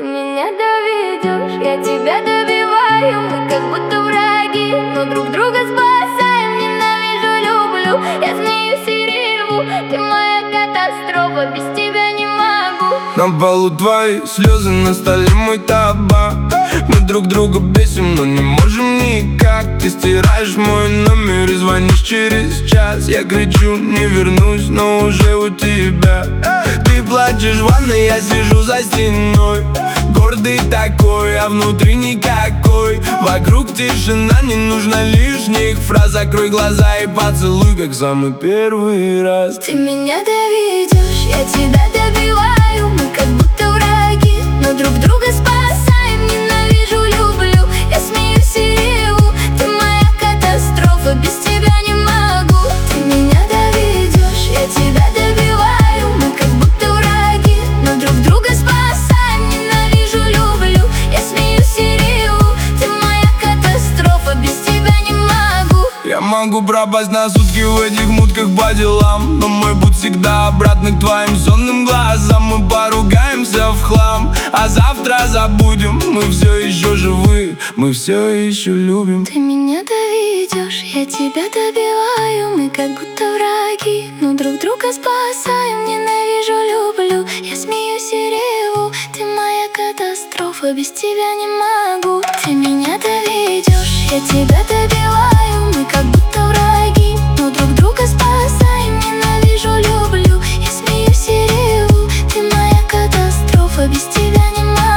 меня доведешь, я тебя добиваю. Мы как будто враги, но друг друга спасаем. Ненавижу, люблю, я смеюсь и реву. Ты моя катастрофа, без тебя не могу. На полу твои слезы, на столе мой табак. Мы друг друга бесим, но не можем никак. Ты стираешь мой номер и звонишь через час. Я кричу, не вернусь, но уже у тебя. Ты плачешь в ванной, я сижу за стеной. Гордый такой, а внутри никакой. Вокруг тишина, не нужно лишних фраз. Закрой глаза и поцелуй, как самый первый раз. Ты меня доведешь, я тебя добиваю. Мы как будто враги, но друг друга спасаем. Ненавижу, люблю, я смеюсь и реву. Ты моя катастрофа, без тебя не могу. Ты меня доведешь, я тебя добиваю. Мы как будто враги, но друг друга спасаем. Ненавижу, люблю, я смеюсь и реву. Ты моя катастрофа, без тебя не могу. Я могу пропасть на сутки в этих мутках по делам, но мой путь всегда обратно к твоим сонным глазам. Мы поругаемся в хлам, а завтра забудем. Мы все еще живы, мы все еще любим. Ты меня доведешь, я тебя добиваю. Мы как будто враги, но друг друга спасаем. Ненавижу, люблю, я смеюсь и реву. Ты моя катастрофа, без тебя не могу. Ты меня доведешь, я тебя добиваю. Мы как будто враги, но друг друга спасаем. Ненавижу, люблю, я смеюсь и реву. Ты моя катастрофа, без тебя не могу.